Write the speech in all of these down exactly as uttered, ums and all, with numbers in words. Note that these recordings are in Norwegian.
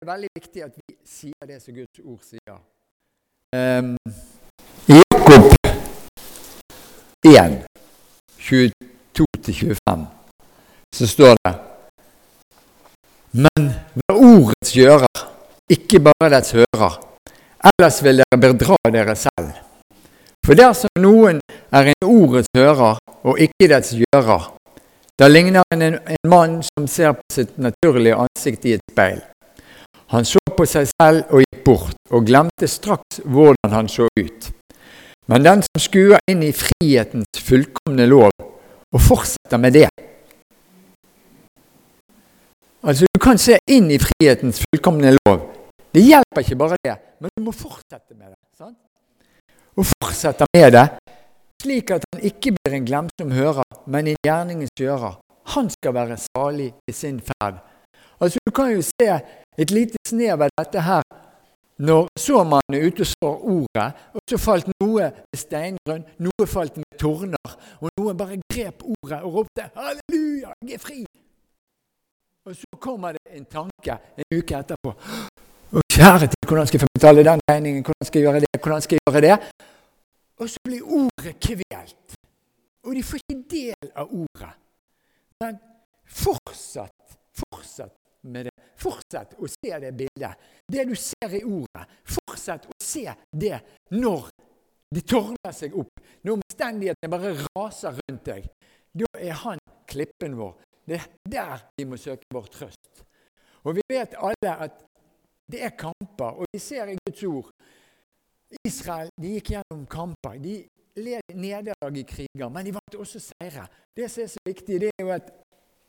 veldig viktig at vi sier det som Guds ord sier. Um, I Jakob én, tjueto til tjuefem, så står det: Men vær ordets gjører, ikke bare dets hører, ellers vil dere bedra dere selv. For dersom noen er en ordets hører, og ikke dets gjører, da ligner han en, en mann som ser på sitt naturlige ansikt i et speil. Han så på seg selv og gikk bort, og glemte straks hvordan han så ut. Men den som skuer inn i frihetens fullkomne lov, og fortsetter med det. Altså, du kan se inn i frihetens fullkomne lov. Det hjelper ikke bare det, men du må fortsette med det. Sant? Og fortsette med det, slik at han ikke blir en glemsom hører, men en gjerningens gjører. Han skal være salig i sin ferd. Altså, du kan jo se et lite snev av dette her, når såmannen er ute og så ordet, og så falt noe med steingrunn, noe falt med torner, og noe bare grep ordet og ropte, halleluja, jeg er fri! Og så kommer det en tanke en uke etterpå, og kjære til, hvordan skal jeg få betale den regningen, hvordan skal jeg gjøre det, hvordan skal jeg gjøre det? Og så blir ordet kvelt, og de får ikke del av ordet. Men fortsatt, fortsatt med det. Fortsett å se det bildet. Det du ser i ordet. Fortsett å se det når de tårner seg opp. Når omstendighetene bare raser rundt deg. Da er han klippen vår. Det er der vi må søke vår trøst. Og vi vet alle at det er kamper, og vi ser i Guds ord. Israel, de gikk gjennom kamper. De led nederlag i kriger, men de vant også seire. Det som er så viktig, det er jo at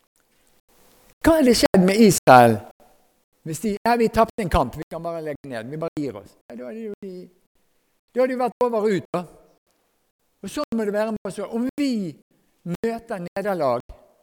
hva er det skjedd med Israel? Hvis de, ja, vi tappte en kamp, vi kan bare legge ned, vi bare gir oss. Ja, da hadde de, da hadde de vært over og ut, da. Og sånn må det være med oss. Om vi møter nederlag,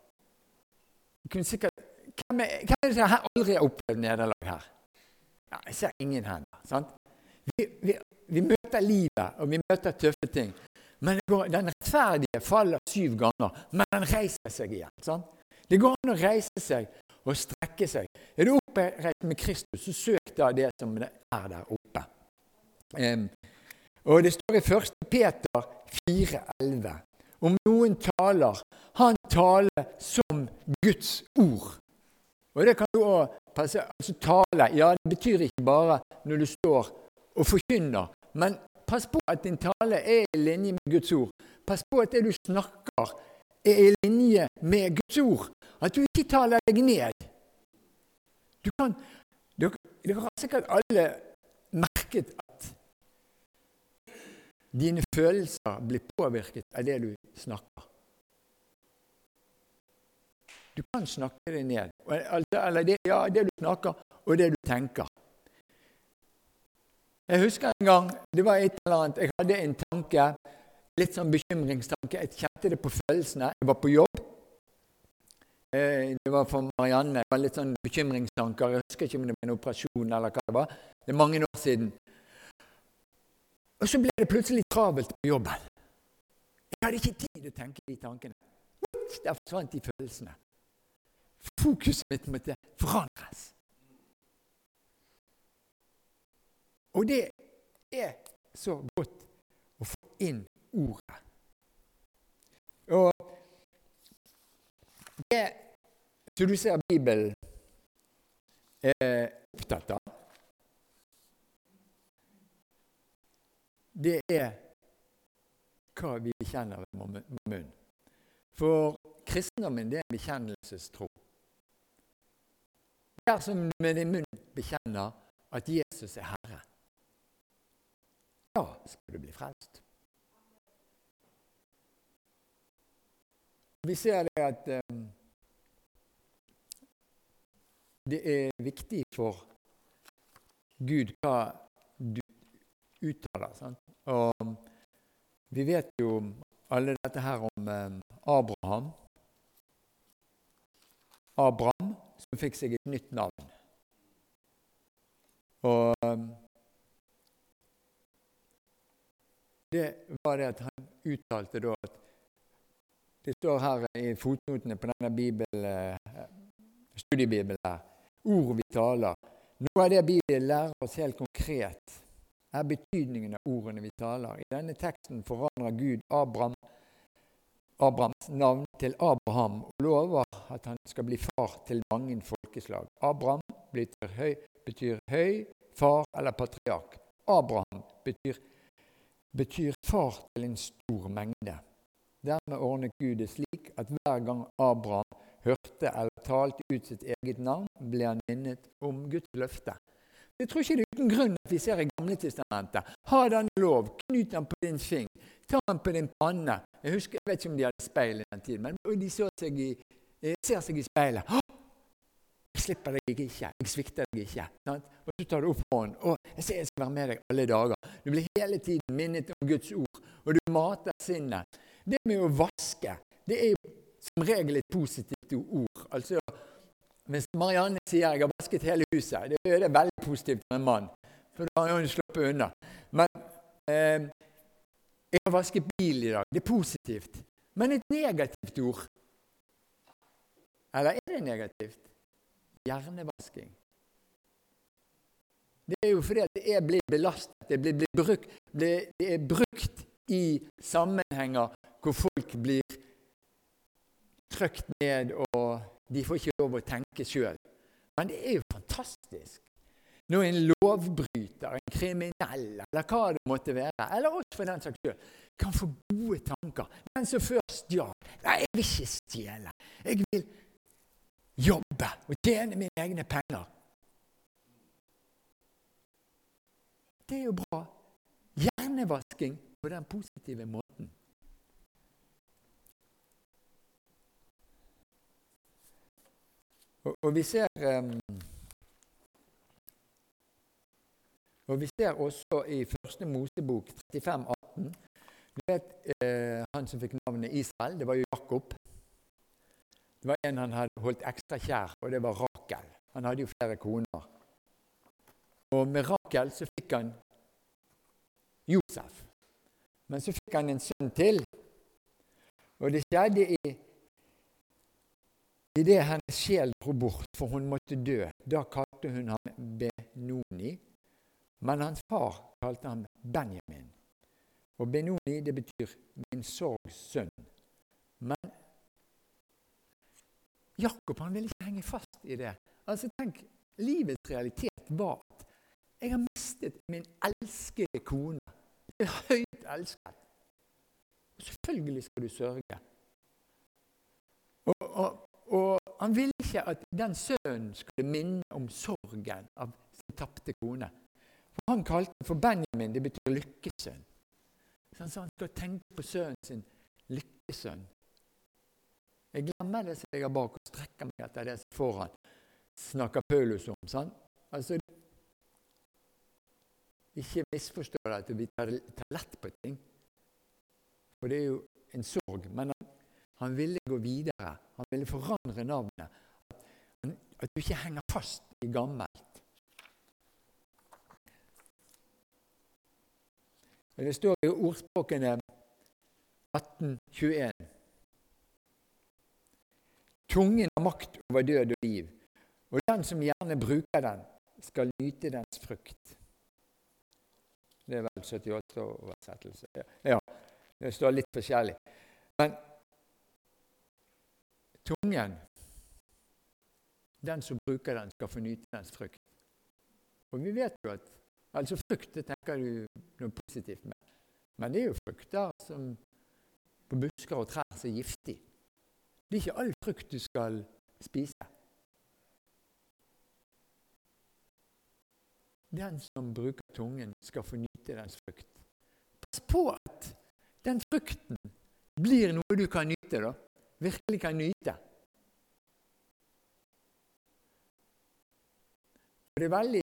vi kunne sikkert, hvem er, hvem er det som aldri har opplevd nederlag her? Ja, jeg ser ingen hender, sant? Vi, vi, vi møter livet, og vi møter tøffe ting. Men det går, den rettferdige faller syv ganger, men den reiser seg igjen, sant? Det går an å reise seg og strekke seg. Er du oppreist med Kristus, så søk da det som er der oppe. Um, og det står i første Peter fire elleve. Om noen taler, han taler som Guds ord. Og det kan du også passe, altså tale, ja, det betyr ikke bare når du står og forkynner, men pass på at din tale er i linje med Guds ord. Pass på at det du snakker er i linje med Guds ord. At du ikke taler deg ned. Du kan, dere, dere har sikkert alle merket at dine følelser blir påvirket av det du snakker. Du kan snakke deg ned. Eller det, ja, det du snakker, og det du tenker. Jeg husker en gang, det var et eller annet, jeg hadde en tanke, litt sånn bekymringstanke. Jeg kjente det på følelsene. Jeg var på jobb. Det var for Marianne. Det var litt sånn bekymringstanker. Jeg husker ikke om det var en operasjon eller hva det var. Det er mange år siden. Og så ble det plutselig travelt på jobben. Jeg hadde ikke tid til å tenke de tankene. Der forsvant de følelsene. Fokuset mitt måtte forandres. Og det er så godt å få inn ordet. Og det, så du ser Bibelen er opptatt av, det er hva vi bekjenner med munnen. For kristendommen, det er en bekjennelsestro. Dersom med din munn bekjenner at Jesus er Herre, da skal du bli frelst. Vi ser det at um, det er viktig for Gud hva du uttaler. Sant? Og vi vet jo alle dette her om um, Abraham. Abraham som fikk seg et nytt navn. Og um, det var det at han uttalte da at det står her i fotnotene på denne bibel, studiebibelen her. Ord vi taler, Noe av det Bibelen lærer oss helt konkret, er betydningen av ordene vi taler. I denne teksten forandrer Gud Abraham, Abrahams navn til Abraham og lover at han skal bli far til mange folkeslag. Abraham betyr høy, betyr høy, far eller patriark. Abraham betyr, betyr far til en stor mengde. Dermed ordnet Gud det slik at hver gang Abraham hørte eller talte ut sitt eget navn, ble han minnet om Guds løfte. Jeg tror ikke det er uten grunn at vi ser i Gamle testamentet. Ha denne lov, knyt den på din fing, ta den på din panne. Jeg husker, jeg vet ikke om de hadde speil i den tiden, men de så seg i, ser seg i speilet. Jeg slipper deg ikke, jeg svikter deg ikke. Sant? Og så tar du opp hånden, og jeg sier jeg skal være med deg alle dager. Du blir hele tiden minnet om Guds ord, og du mater sinnet. Det med å vaske, det er jo som regel et positivt ord. Altså, hvis Marianne sier jeg har vasket hele huset, det er det veldig positivt for en mann, for da har hun sluppet unna. Men eh, jeg har vasket bil i dag, det er positivt. Men et negativt ord, eller er det negativt? Hjernevasking. Det er jo fordi at det er blitt belastet, det, blir, blir brukt, det er brukt i sammenhenger hvor folk blir trykt ned, og de får ikke lov å tenke selv. Men det er jo fantastisk. Når en lovbryter, en kriminell, eller hva det måtte være, eller også for den saks selv, kan få gode tanker. Den som først stjal, nei, jeg vil ikke stjele. Jeg vil jobbe og tjene mine egne penger. Det er jo bra. Hjernevasking på den positive måten. Og, og vi ser um, og vi ser også i første Mosebok trettifem atten. Du vet, eh, han som fikk navnet Israel, det var jo Jakob. Det var en han hadde holdt ekstra kjær, og det var Rakel. Han hadde jo flere koner. Og med Rakel så fikk han Josef. Men så fikk han en sønn til. Og det skjedde i I det hennes sjel dro bort, for hun måtte dø. Da kalte hun ham Benoni, men hans far kalte ham Benjamin. Og Benoni, det betyr min sorgs sønn. Men Jakob, han ville ikke henge fast i det. Altså tenk, livets realitet var at jeg har mistet min elskede kone. Jeg er høyt elsket. Og selvfølgelig skal du sørge. Og, og Og han ville ikke at den sønnen skulle minne om sorgen av sin tapte kone. For han kalte det for Benjamin, det betyr lykkesønn. Så han sa han skal tenke på sønnen sin lykkesønn. Jeg glemmer det som jeg har bak og strekker meg etter det som foran. Snakker Paulus om, sant? Altså, ikke misforstå det at vi tar, tar lett på ting. For det er jo en sorg, men han Han ville gå videre. Han ville forandre navnet. At, at du ikke henger fast i gammelt. Det står i ordspråkene atten tjueen. Tungen har makt over død og liv, og den som gjerne bruker den, skal nyte dens frukt. Det er vel syttiåtte oversettelse. Ja, det står litt forskjellig. Men tungen, den som bruker den, skal få nyte dens frukt. Og vi vet jo at, altså frukt, det tenker du noe positivt med. Men det er jo frukter som på busker og trær som er giftig. Det er ikke all frukt du skal spise. Den som bruker tungen, skal få nyte dens frukt. Pass på at den frukten blir noe du kan nyte, da. Virkelig kan nyte. Og det er veldig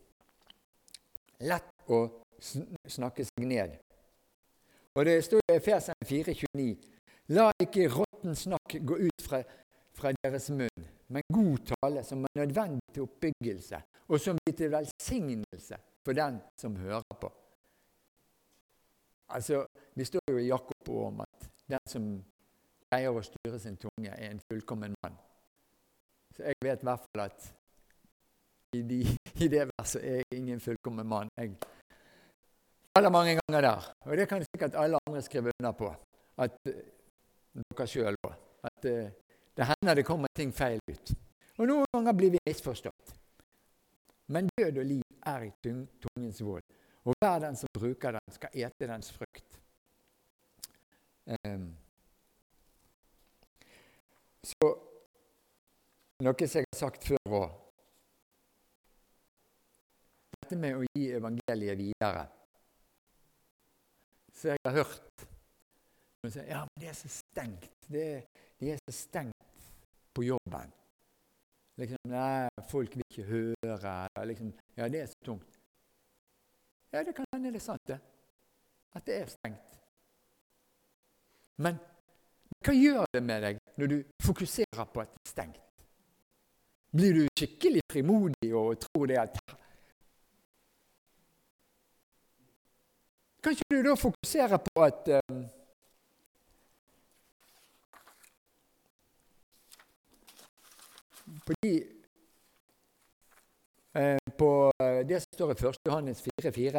lett å snakke seg ned. Og det står i Efeserne fire tjueni. La ikke råtten snakk gå ut fra, fra deres munn, men god tale som er nødvendig til oppbyggelse, og som blir til velsignelse for den som hører på. Altså, det står jo i Jakob om at den som greier å styre sin tunge er en fullkommen mann. Så jeg vet i hvert fall at i, de, i det verset er ingen fullkommen mann. Jeg faller mange ganger der. Og det kan sikkert alle andre skrive under på. At dere selv også. At uh, det hender det kommer ting feil ut. Og noen ganger blir vi misforstått. Men død og liv er i tungens vold. Og hver den som bruker den, skal ete dens frukt. Um, så noe som jeg har sagt før også. Dette med å gi evangeliet videre. Så jeg har hørt noen si, ja, men det er så stengt. Det, det er så stengt på jobben. Liksom, nei, folk vil ikke høre. Liksom, ja, det er så tungt. Ja, det kan hende det er sant, det. At det er stengt. Men hva gjør det med deg når du fokuserer på at det er stengt? Blir du skikkelig frimodig og tror det at Kanskje du da fokuserer på at um, på, de, uh, på det som står i første Johannes fire fire.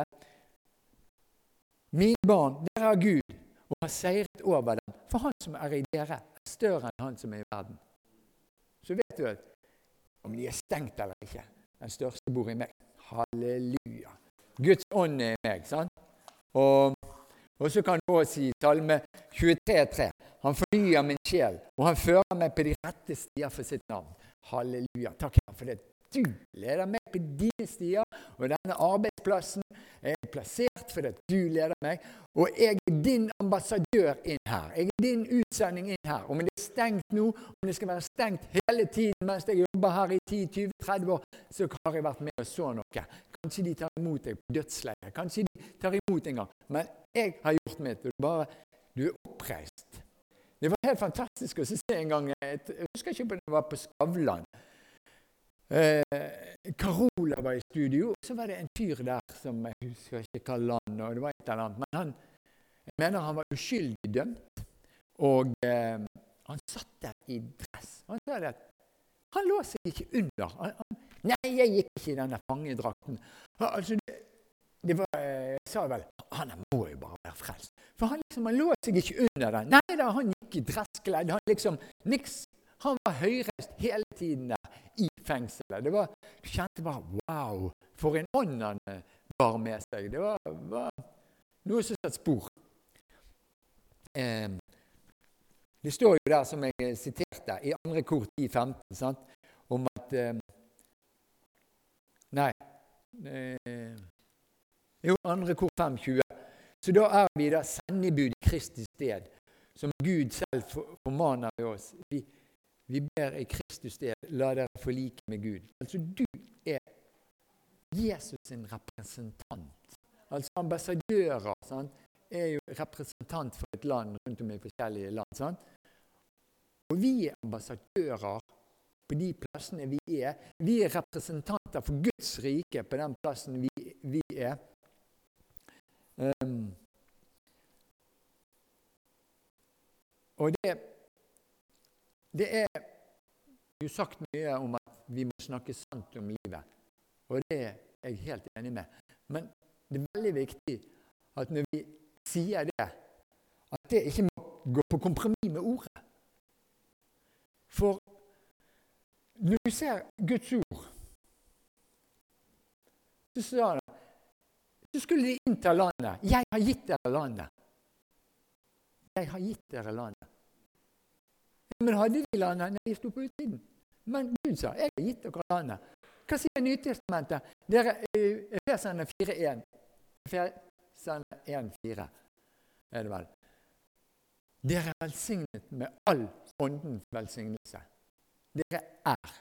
Mine barn, dere har Gud, og har seiret over dem. For han som er i dere, er større enn han som er i verden. Så vet du at om de er stengt eller ikke, den største bor i meg. Halleluja. Guds ånd er i meg, sant? Og, og så kan du også si Salme tjuetre tre. Han fornyer min sjel, og han fører meg på de rette stier for sitt navn. Halleluja. Takk Herre for det. Du leder meg på dine stier, og denne arbeidsplassen er plassert fordi at du leder meg. Og jeg er din ambassadør inn her. Jeg er din utsending inn her. Om det er stengt nå, om det skal være stengt hele tiden mens jeg jobber her i ti tjue tretti år, så har jeg vært med og så noe. Kanskje de tar imot deg på dødsleiet. Kanskje de tar imot en gang. Men jeg har gjort mitt, og du bare, du er oppreist. Det var helt fantastisk å se en gang, et, jeg husker ikke på det var på Skavlan. Eh, Carola var i studio, og så var det en fyr der som jeg husker ikke hva land, og det var et eller annet. Men han, jeg mener han var uskyldig dømt, og eh, han satt der i dress. Han sa det at han lå seg ikke under. Han, han, nei, jeg gikk ikke i denne fangedrakten. Altså, det, det var, jeg sa vel, han må jo bare være frelst. For han liksom, han lå seg ikke under den. Nei da, han gikk i dresskledd. Han liksom, niks. Han var høyreist hele tiden der i fengselet. Det var, du kjente bare, wow, for en ånd han bar med seg. Det var, var noe som satt spor. Eh, det står jo der, som jeg siterte, i andre kor ti femten, sant? Om at, eh, nei, eh, jo, andre kor fem tjue. Så da er vi da sendebud i Kristi sted, som Gud selv formaner ved oss. Vi, vi ber i Kristi sted, la dere forlike med Gud. Altså du er Jesus sin representant. Altså ambassadører, sant? Er jo representant for et land rundt om i forskjellige land. Sant? Og vi er ambassadører på de plassene vi er. Vi er representanter for Guds rike på den plassen vi, vi er. Um, og det, det er jo sagt mye om at vi må snakke sant om livet. Og det er jeg helt enig med. Men det er veldig viktig at når vi sier det, at det ikke må gå på kompromiss med ordet. For når du ser Guds ord, så sa han, så skulle de innta landet. Jeg har gitt dere landet. Jeg har gitt dere landet. Men hadde de landet? Nei, de stod på utsiden. Men Gud sa, jeg har gitt dere landet. Hva sier Nytestamentet? Dere, Efeserne fire én. Efeserne én fire er det vel. Dere er velsignet med all åndens velsignelse. Dere er.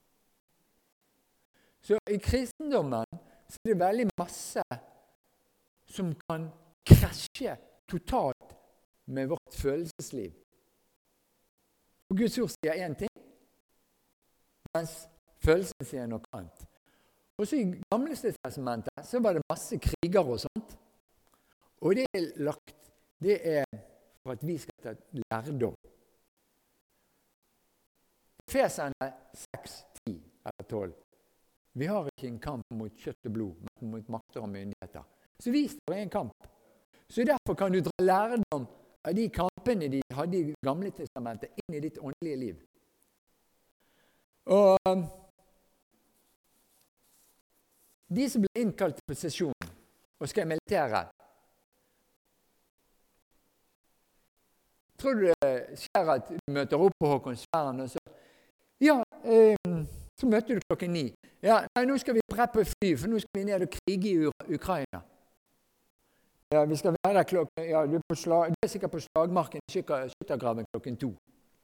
Så i kristendommen så er det veldig masse som kan krasje totalt med vårt følelsesliv. Og Guds ord sier en ting, mens følelsen sier noe annet. Og så i gamle testamentet så var det masse kriger og sånt. Og det er lagt, det er for at vi skal ta lærdom. Efeserne seks ti eller tolv. Vi har ikke en kamp mot kjøtt og blod, men mot makter og myndigheter. Så vi står i en kamp. Så derfor kan du dra lærdom av de kampene de hadde i Gamle testamentet inn i ditt åndelige liv. Og de som ble innkalt på sesjon og skal i militæret, tror du det skjer at du møter opp på Håkonsvern og så ja, eh, så møter du klokken ni. Ja, nei, nå skal vi preppe fly, for nå skal vi ned og krige i Ukraina. Ja, vi skal være der klokken, ja, du er, på slag, du er sikkert på slagmarken i skyttergraven klokken to.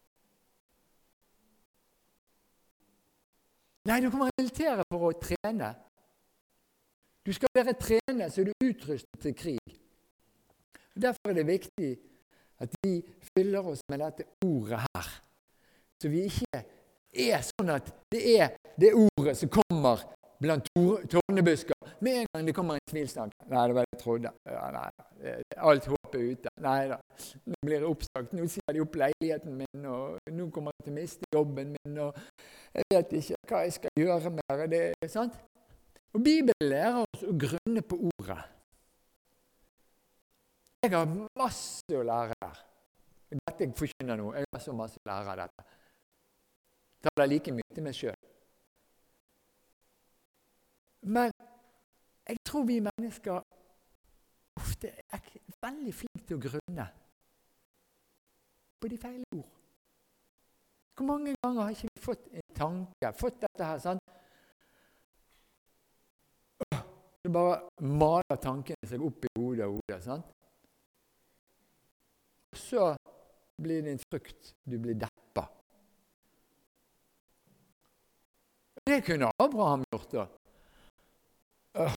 Nei, du kommer i militæret for å trene. Du skal være trene så du er utrustet til krig. Derfor er det viktig at vi fyller oss med dette ordet her. Så vi ikke er sånn at det er det ordet som kommer blant tornebusker. Med en gang det kommer en tvilsnakk. Nei, det var det jeg trodde. Ja, nei, alt håp er ute. Nei da, nå blir det oppsagt. Nå sier de opp leiligheten min, og nå kommer jeg til å miste jobben min, og jeg vet ikke hva jeg skal gjøre mer. Det er sant? Og Bibelen lærer oss å grunne på ordet. Jeg har masse å lære her. Dette jeg forkynner nå. Jeg har så masse å lære av dette. Jeg tar det like mye til meg selv. Men jeg tror vi mennesker ofte er veldig flinke til å grunne på de feile ord. Hvor mange ganger har ikke vi fått en tanke, fått dette her, sant? Så bare maler tankene seg opp i hodet og hodet, sant? Og så blir det en frukt, du blir deppa. Det kunne Abraham gjort da. Uh,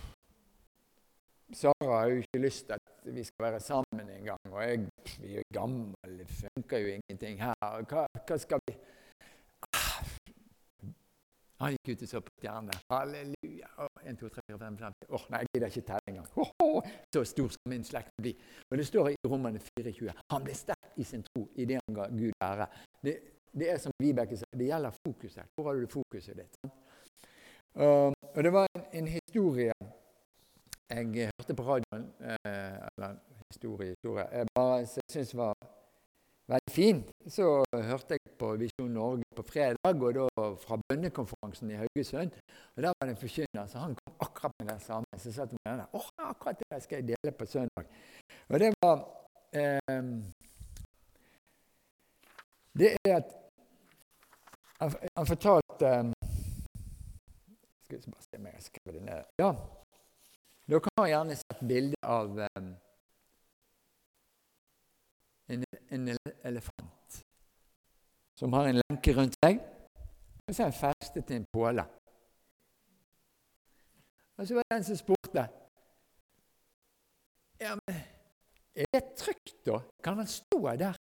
Sara har jo ikke lyst til at vi skal være sammen en gang, og jeg, vi er gammel, det funker jo ingenting her. Hva, hva skal vi? Ah. Han gikk ut og så på stjerne. Halleluja. Oh, en, to, tre, fire, fem, fem. Åh, oh, nei, jeg gidder ikke telle engang. Oh, oh, så stor skal min slekt bli. Og det står i Romerne fire tjue. Han ble sterk i sin tro, i det han ga Gud ære. Det, det er som Vibeke sa, det gjelder fokuset. Hvor har du fokuset ditt? Uh, og det var en, en historie jeg hørte på radioen, eh, eller historie, historie, jeg bare synes var veldig fint. Så hørte jeg på Visjon Norge på fredag, og da fra bønnekonferansen i Haugesund, og der var det en forkynner, så han kom akkurat med det samme, så satt jeg med denne, åh, akkurat det skal jeg dele på søndag. Og det var, eh, det er at, han, han fortalte, skal jeg bare se om jeg skriver det ned, ja, dere har gjerne sett bilde av um, en, en elefant som har en lenke rundt seg, og så er han festet til en påle. Og så var det den som spurte, ja, men er det trygt da? Kan han stå der?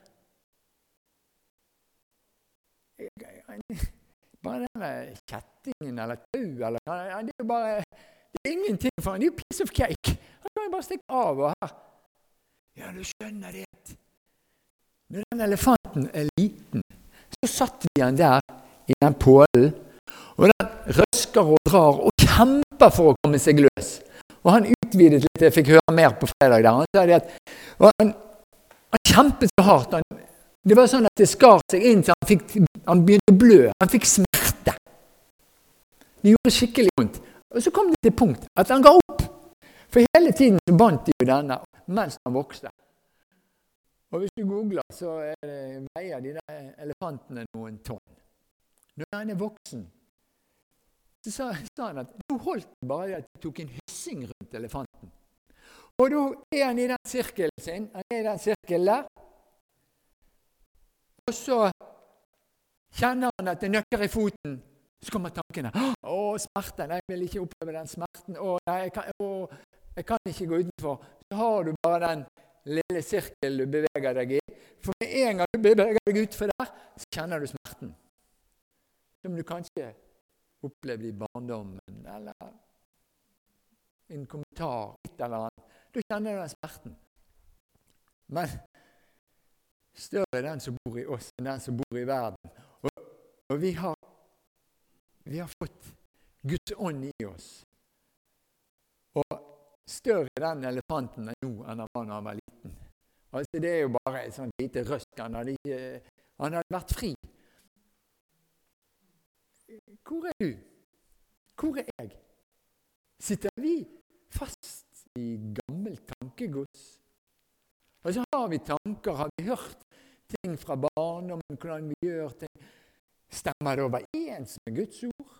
Bare denne kjettingen eller tau, eller det er jo bare... Det er ingenting for han, det er jo piece of cake. Han kan jo bare stikke av og her. Ja, du skjønner det. Når den elefanten er liten, så satt vi han der i den pålen, og den røsker og drar og kjemper for å komme seg løs. Og han utvidet litt, jeg fikk høre mer på fredag der. Han sa det at han, han kjempet så hardt. Han, det var sånn at det skar seg inn, så han, fikk, han begynte å blø. Han fikk smerte. Det gjorde skikkelig vondt. Og så kom det til punkt at han ga opp. For hele tiden så bandt de jo denne mens han vokste. Og hvis du googler, så er det, veier de der elefantene noen tonn. Når han er voksen, så sa, sa han at nå holdt det bare at de tok en hyssing rundt elefanten. Og da er han i den sirkelen sin, han er i den sirkelen der. Og så kjenner han at det nøkker i foten. Så kommer tankene, å, smerten, jeg vil ikke oppleve den smerten, å, nei, jeg kan, å, jeg kan ikke gå utenfor. Så har du bare den lille sirkelen du beveger deg i. For med en gang du beveger deg utfor der, så kjenner du smerten. Som du kanskje opplevde i barndommen, eller en kommentar, et eller annet. Da kjenner du den smerten. Men større er den som bor i oss, enn den som bor i verden. Og, og vi har Vi har fått Guds ånd i oss. Og større den elefanten er nå enn han var da han var liten. Altså, det er jo bare et sånt lite røsk. Han hadde, ikke, han hadde vært fri. Hvor er du? Hvor er jeg? Sitter vi fast i gammelt tankegods? Og så har vi tanker, har vi hørt ting fra barndommen, hvordan vi gjør ting. Stemmer det overens med Guds ord?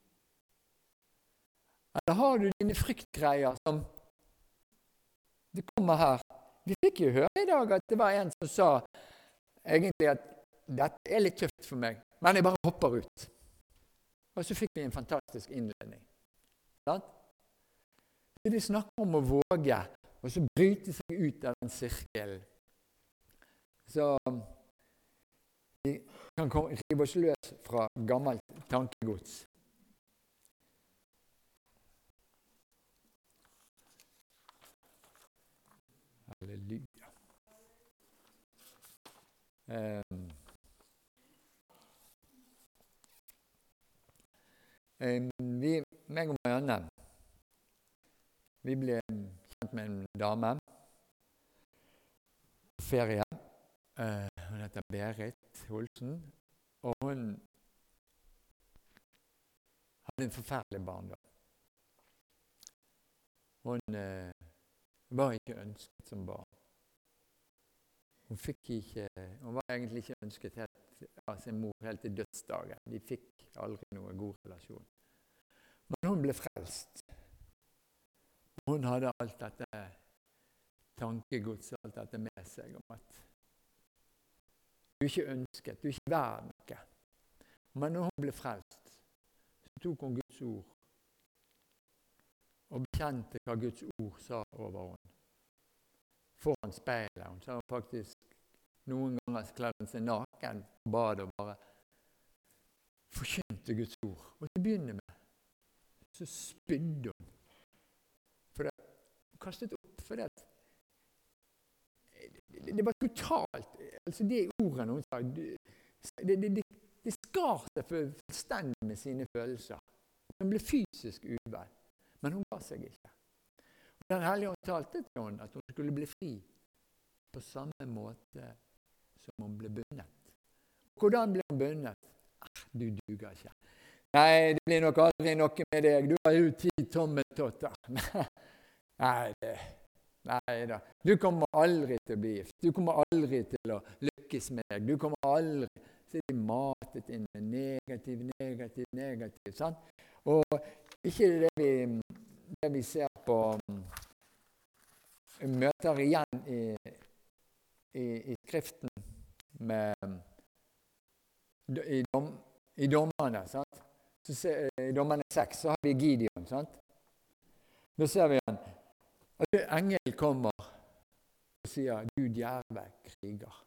Eller har du dine fryktgreier som det kommer her? Vi fikk jo høre i dag at det var en som sa egentlig at dette er litt tøft for meg, men jeg bare hopper ut. Og så fikk vi en fantastisk innledning. Sant? Det snakker om å våge, og så bryte seg ut av den sirkelen. Så vi kan rive oss løs fra gammelt tankegods. Halleluja. Um, um, vi, meg og Marianne, vi ble kjent med en dame på ferie. Uh, hun heter Berit Olsen, og hun hadde en forferdelig barndom. Hun uh, var ikke ønsket som barn. Hun fikk ikke, hun var egentlig ikke ønsket helt, av sin mor helt til dødsdagen. De fikk aldri noen god relasjon. Men hun ble frelst. Hun hadde alt dette tankegods, alt dette med seg om at du er ikke ønsket, du er ikke verd noe. Men når hun ble frelst, så tok hun Guds ord og bekjente hva Guds ord sa over henne. Foran speilet. Hun sa faktisk noen ganger kledde hun seg naken på badet og bare forkynte Guds ord. Og til å begynne med, så spydde hun. For det, hun kastet opp for det. Det, det var totalt, altså de ordene hun sa, det, det, det, det skar seg fullstendig med sine følelser. Hun ble fysisk uvel. Men hun ga seg ikke. Og Den hellige ånd talte til henne at hun skulle bli fri på samme måte som hun ble bundet. Hvordan ble hun bundet? Ah, du duger ikke. Nei, det blir nok aldri noe med deg. Du har jo ti tommeltotter. Nei, det, nei da. Du kommer aldri til å bli gift. Du kommer aldri til å lykkes med deg. Du kommer aldri. Så er de matet inn med negativ, negativ, negativ. Sant? Og ikke det vi, det vi ser på møter igjen i, i, i skriften med i, dom, i dommerne, sant? Så ser, i dommerne seks så har vi Gideon, sant? Da ser vi han at engel kommer og sier du djerve kriger.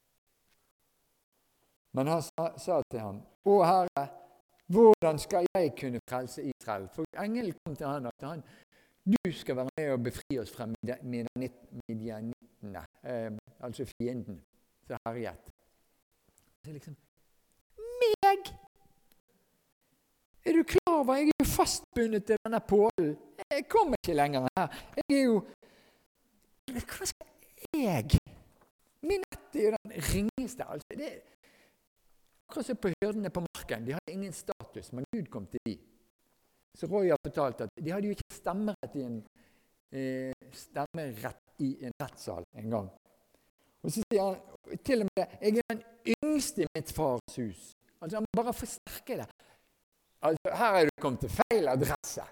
Men han sa, sa til ham, å Herre, hvordan skal jeg kunne frelse Israel? For engelen kom til han at han, du skal være med og befri oss fra midianittene, eh, altså fienden, så herjet. Så liksom, meg? Er du klar over? Jeg er jo fastbundet til denne pålen. Jeg kommer ikke lenger her. Jeg er jo, hva skal jeg? Min nett er jo den ringeste, altså det er, akkurat som på hyrdene på marken, de hadde ingen status, men Gud kom til de. Så Roy har fortalt at de hadde jo ikke stemmerett i en, eh, stemmerett i en rettssal en gang. Og så sier han til og med det, jeg er den yngste i mitt fars hus. Altså han bare forsterker det. Altså her er du kommet til feil adresse.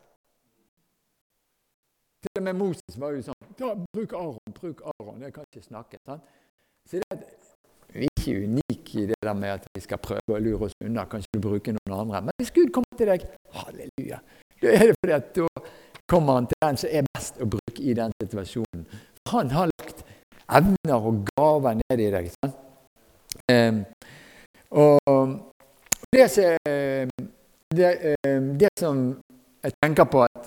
Til og med Moses var jo sånn, da, bruk Aron, bruk Aron, jeg kan ikke snakke. Sant? Så det er vi er ikke unike i det der med at vi skal prøve å lure oss unna. Kanskje du bruker noen andre. Men hvis Gud kommer til deg, halleluja, da er det fordi at da kommer han til den som er best å bruke i den situasjonen. Han har lagt evner og gaver ned i deg. Sant? Um, og det, det, det som jeg tenker på at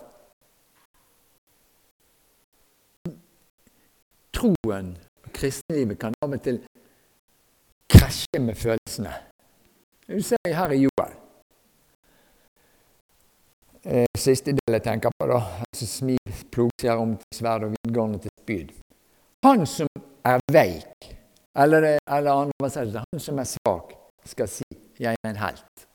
troen og kristenlivet kan av og til krasje med følelsene. Du ser her i Joel. eh, siste del jeg tenker på da, altså smid plogskjær om til sverd og vindgarnet til spyd. Han som er veik, eller, eller andre oversettelse, han som er svak, skal si, jeg er en helt.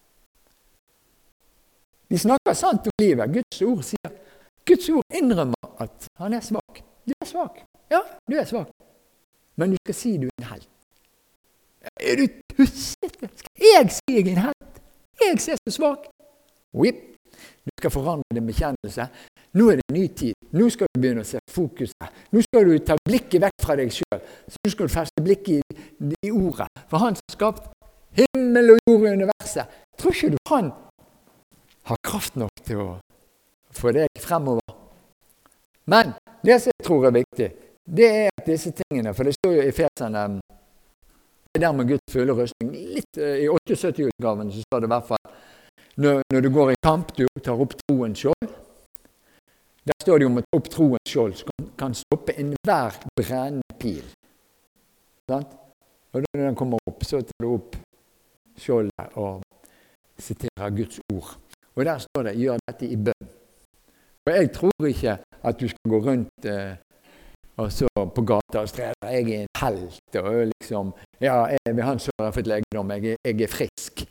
Vi snakker sant om livet. Guds ord sier, Guds ord innrømmer at han er svak. Du er svak. Ja, du er svak. Men du skal si du er en helt. Er du tussete? Skal jeg si jeg er en helt? Jeg ser så svak. Whip. Du skal forandre din bekjennelse. Nå er det en ny tid. Nå skal du begynne å se fokuset. Nå skal du ta blikket vekk fra deg selv. Så nå skal du feste blikket i, i ordet. For han som har skapt himmel og jord i universet. Tror ikke du han har kraft nok til å få deg fremover? Men det som jeg tror er viktig, det er at disse tingene, for det står jo i Efeserne, det der med Guds fulle rustning, litt i syttiåtte-utgaven så står det i hvert fall, når, når du går i kamp, du tar opp troens skjold. Der står det jo om å ta opp troens skjold, så kan, kan stoppe enhver brennende pil. Sant? Og når den kommer opp, så tar du opp skjoldet og siterer Guds ord. Og der står det, gjør dette i bønn. Og jeg tror ikke at du skal gå rundt eh, og så på gata og strede, jeg er en helt, og liksom, ja, jeg vil ha en sånn for et legedom, jeg, jeg er frisk.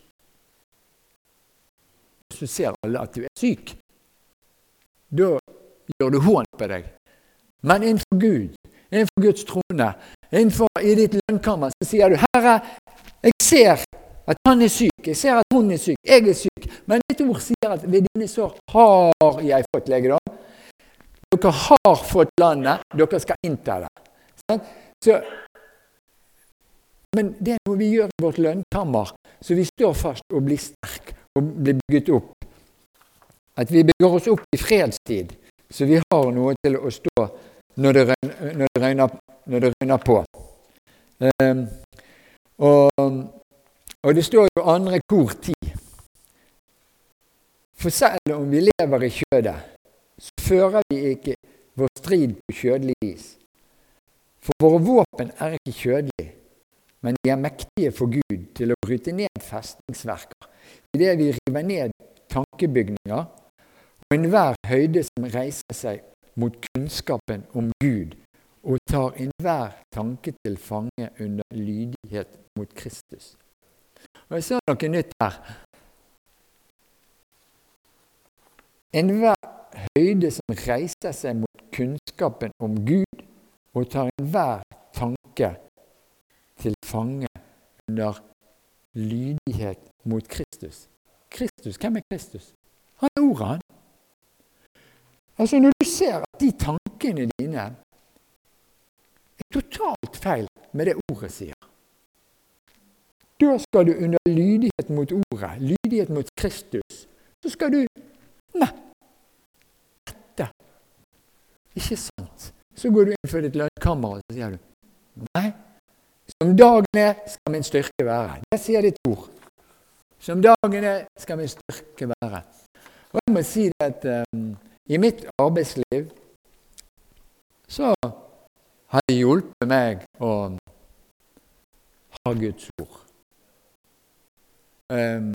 Så ser alle at du er syk. Da gjør du hånd på deg. Men innenfor Gud, innenfor Guds trone, innenfor i ditt lønnkammer, så sier du, Herre, jeg ser at han er syk, jeg ser at hun er syk, jeg er syk. Men ditt ord sier at ved dine sår har jeg fått legedom. Dere har fått landet, dere skal innta det. Så, men det er noe vi gjør i vårt lønnkammer, så vi står fast og blir sterk og blir bygget opp. At vi bygger oss opp i fredstid, så vi har noe til å stå når det røyner, når det røyner, når det røyner på. Um, og, og det står jo andre kor ti. For selv om vi lever i kjødet, så fører vi ikke vår strid på kjødelig vis. For våre våpen er ikke kjødelige, men de er mektige for Gud til å bryte ned festningsverker. I det vi river ned tankebygninger, og enhver høyde som reiser seg mot kunnskapen om Gud, og tar enhver tanke til fange under lydighet mot Kristus. Og jeg ser noe nytt her. Enhver høyde som reiser seg mot kunnskapen om Gud, og tar enhver tanke til fange under lydighet mot Kristus. Kristus, hvem er Kristus? Han er ordet, han. Altså når du ser at de tankene dine er totalt feil med det ordet sier, da skal du under lydighet mot ordet, lydighet mot Kristus, så skal du, nei, dette, ikke sant. Så går du inn for ditt lønnkammer og så sier du, nei, som dagen er skal min styrke være. Det sier ditt ord. Som dagen er skal min styrke være. Og jeg må si det at um, i mitt arbeidsliv så har det hjulpet meg å ha Guds ord. Um,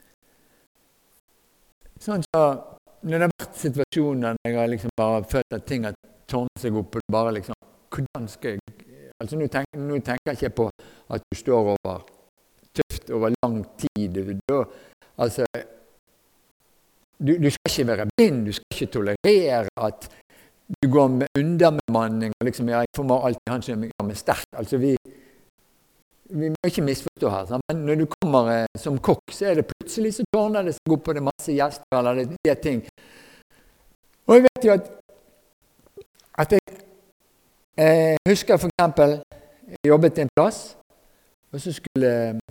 sånn så, når det har vært situasjoner jeg har liksom bare følt at ting har tårnet seg opp, og bare liksom, hvordan skal jeg, altså nå tenker, nå tenker jeg ikke på at du står over tøft over lang tid, da, altså, du, du skal ikke være blind, du skal ikke tolerere at du går med underbemanning, og liksom, ja, jeg får meg alltid han som gjør meg sterk, altså vi, vi må ikke misforstå her, sant? Men når du kommer eh, som kokk, så er det plutselig så tårner det seg opp, og det er masse gjester, eller det, det er ting. Og jeg vet jo at at jeg eh, husker for eksempel, jeg jobbet en plass, og så skulle,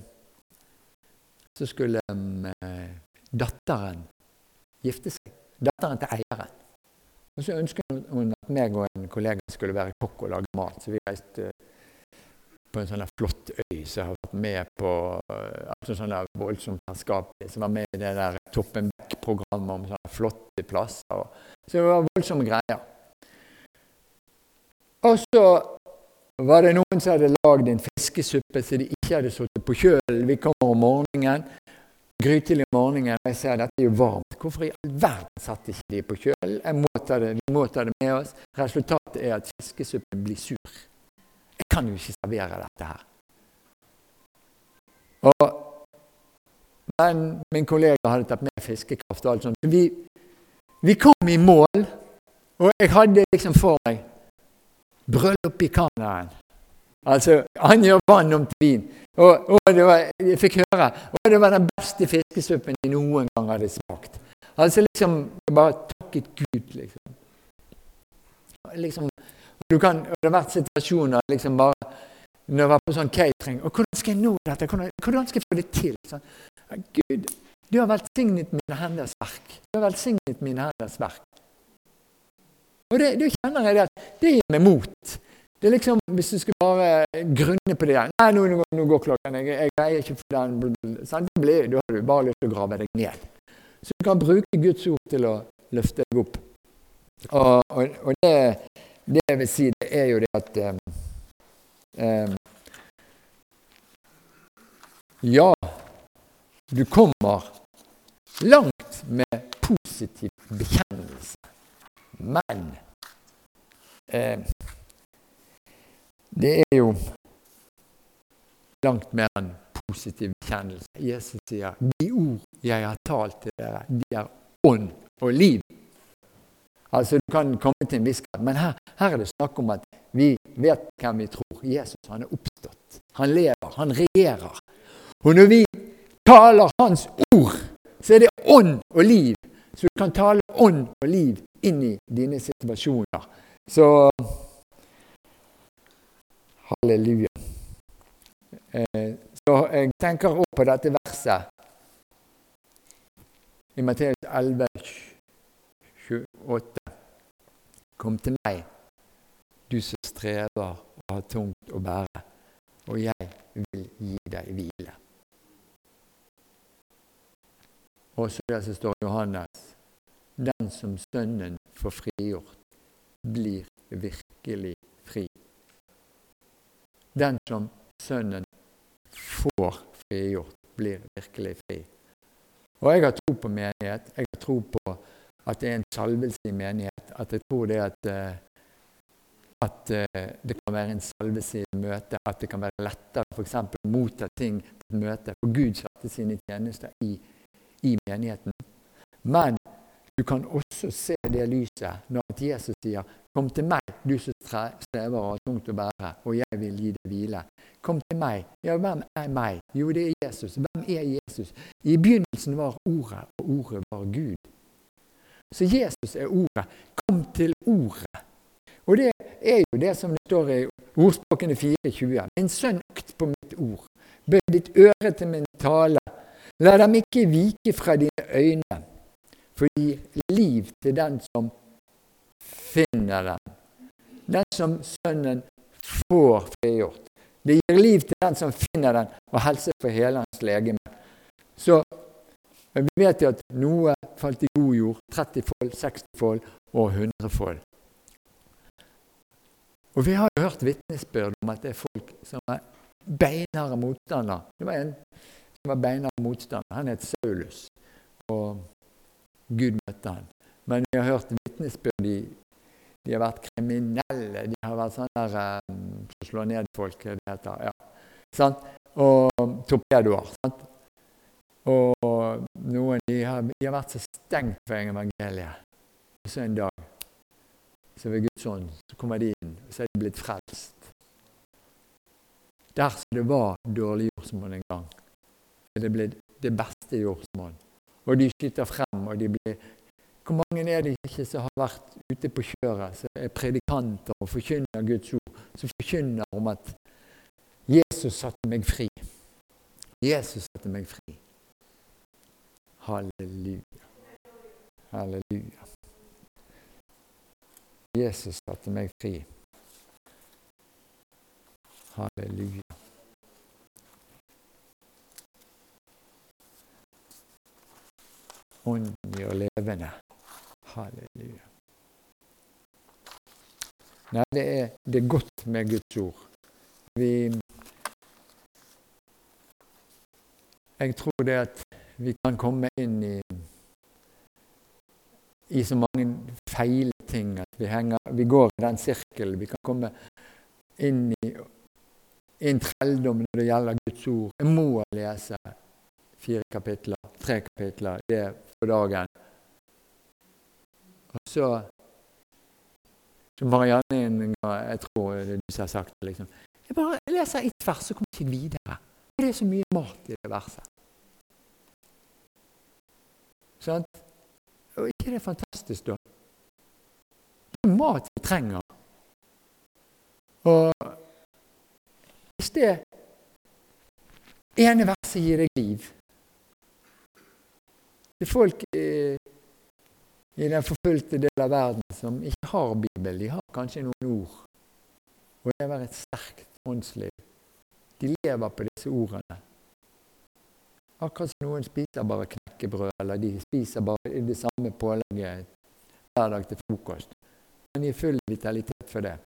så skulle um, datteren gifte seg, datteren til eieren. Og så ønsket hun at meg og en kollega skulle være kokk og lage mat, så vi reiste på en sånn flott øy, så jeg har vært med på uh, altså sånn voldsomt herskap, som var med i det der Toppenbeck-programmet om sånne flotte plasser, og, så det var voldsomme greier. Og så var det noen som hadde laget en fiskesuppe så de ikke hadde suttet på kjølen. Vi kommer om morgenen, grytidlig om morgenen, og jeg ser at dette er jo varmt. hvorfor i all verden satt ikke de på kjøl? Jeg må ta det, vi må ta det med oss. Resultatet er at fiskesuppen blir sur. Jeg kan jo ikke servere dette her. Og, men min kollega hadde tatt med fiskekraft og alt sånt. Vi, vi kom i mål, og jeg hadde liksom for meg bryllup i Kanaan. Altså, han gjør vann om til vin. Og, og det var, jeg fikk høre, og det var den beste fiskesuppen jeg noen gang hadde smakt. Altså liksom, jeg bare takket Gud, liksom. Liksom, du kan, og det har vært situasjoner, liksom bare, når jeg var på sånn catering, og hvordan skal jeg nå dette? Hvordan, hvordan skal jeg få det til? Sånn, Gud, du har velsignet mine henders verk. Du har velsignet mine henders verk. Og det, det kjenner jeg det at det gir meg mot. Det er liksom, hvis du skal bare grunne på det der, nei, nå, nå, nå går klokken, jeg, jeg greier ikke for den, sånn, det blir, da har du bare lyst til å grave deg ned. Så du kan bruke Guds ord til å løfte deg opp. Og, og, og det, det jeg vil si, det er jo det at um, um, ja, du kommer langt med positiv bekjennelse, men um, det er jo langt mer enn positiv bekjennelse. Jesus sier, de ord jeg har talt til dere, de er ånd og liv. Altså, du kan komme til en viss grad, men her, her er det snakk om at vi vet hvem vi tror. Jesus, han er oppstått. Han lever, han regjerer. Og når vi taler hans ord, så er det ånd og liv. Så du kan tale ånd og liv inn i dine situasjoner. Så halleluja. Eh, så jeg tenker også på dette verset i Matteus elleve tjueåtte. Kom til meg, du som strever og har tungt å bære, og jeg vil gi deg hvile. Og så det som står i Johannes, den som sønnen får frigjort, blir virkelig fri. Den som sønnen får frigjort, blir virkelig fri. Og jeg har tro på menighet. Jeg har tro på at det er en salvelse i menighet. At jeg tror det at, at det kan være en salvelse i møte. At det kan være lettere for eksempel å motta ting på et møte. For Gud satte sine tjenester i, i menigheten. Men du kan også se det lyset når Jesus sier, kom til meg, du som strever og har tungt å bære, og jeg vil gi deg hvile. Kom til meg. Ja, hvem er meg? Jo, det er Jesus. Hvem er Jesus? I begynnelsen var ordet, og ordet var Gud. Så Jesus er ordet. Kom til ordet. Og det er jo det som det står i ordspråkene fire tjue. Min sønn, akt på mitt ord. Bøy ditt øre til min tale. La dem ikke vike fra dine øyne. Fordi liv til den som finner dem. Den som sønnen får frigjort. Det gir liv til den som finner den, og helse for hele hans legeme. Så vi vet jo at noe falt i god jord, tretti fold, seksti fold og hundre fold. Og vi har jo hørt vitnesbyrd om at det er folk som er beinharde motstander. Det var en som var beinharde motstander. Han het Saulus. Og Gud møtte han. Men vi har hørt vitnesbyrd, de, de har vært kriminelle, de har vært sånne der, um, som slår ned folk, det heter, ja. Sant? Og torpedoer, sant? Og noen, de har, de har vært så stengt for evangeliet. Og så en dag, så ved Guds ånd, så kommer de inn, og så er de blitt frelst. Der som det var dårlig jordsmonn en gang, er det blitt det beste jordsmonn. Og de skyter frem, og de blir... Hvor mange er det ikke som har vært ute på kjøret, som er predikanter og forkynner Guds ord, som forkynner om at Jesus satte meg fri. Jesus satte meg fri. Halleluja. Halleluja. Jesus satte meg fri. Halleluja. Åndelig og levende. Halleluja. Nei, det er, det er godt med Guds ord. Vi, jeg tror det at vi kan komme inn i i så mange feil ting at vi, henger, vi går i den sirkelen. Vi kan komme inn i en trelldom når det gjelder Guds ord. Jeg må lese fire kapitler, tre kapitler, det for dagen. Og så, så Marianne en gang, jeg tror det du har sagt det, liksom. Jeg bare leser et vers, så kommer jeg ikke videre. Det er så mye mat i det verset. Sånn? Og ikke det er fantastisk da? Det er mat vi trenger. Og hvis det ene verset gir deg liv, det er folk i, i den forfulgte del av verden som ikke har Bibel, de har kanskje noen ord. Og det er et sterkt åndsliv. De lever på disse ordene. Akkurat som noen spiser bare knekkebrød, eller de spiser bare det samme pålegget hver dag til frokost. Men de er full vitalitet for det.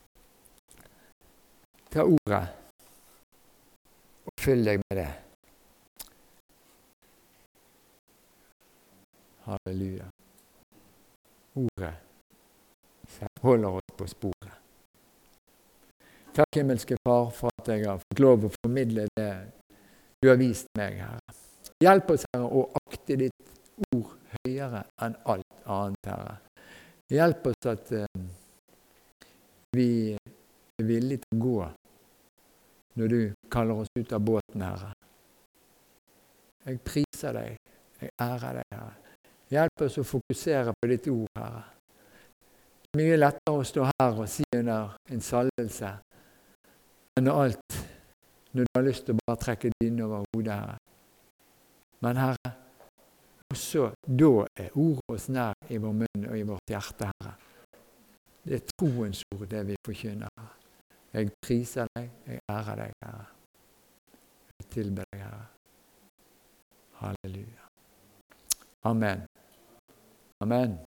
Ta ordet og fyll deg med det. Halleluja. Ordet holder oss på sporet. Takk, himmelske Far, for at jeg har fått lov å formidle det du har vist meg, Herre. Hjelp oss, Herre, å akte ditt ord høyere enn alt annet, Herre. Hjelp oss at uh, vi er villige til å gå når du kaller oss ut av båten, Herre. Jeg priser deg, jeg ærer deg, Herre. Hjelp oss å fokusere på ditt ord, Herre. Det er mye lettere å stå her og si under en salvelse enn alt, når du har lyst til å bare trekke det inn over hodet, Herre. Men Herre, også da er ordet oss nær i vår munn og i vårt hjerte, Herre. Det er troens ord, det vi forkynner, Herre. Jeg priser deg, jeg ærer deg, Herre. Jeg tilber deg, Herre. Halleluja. Amen. Amen.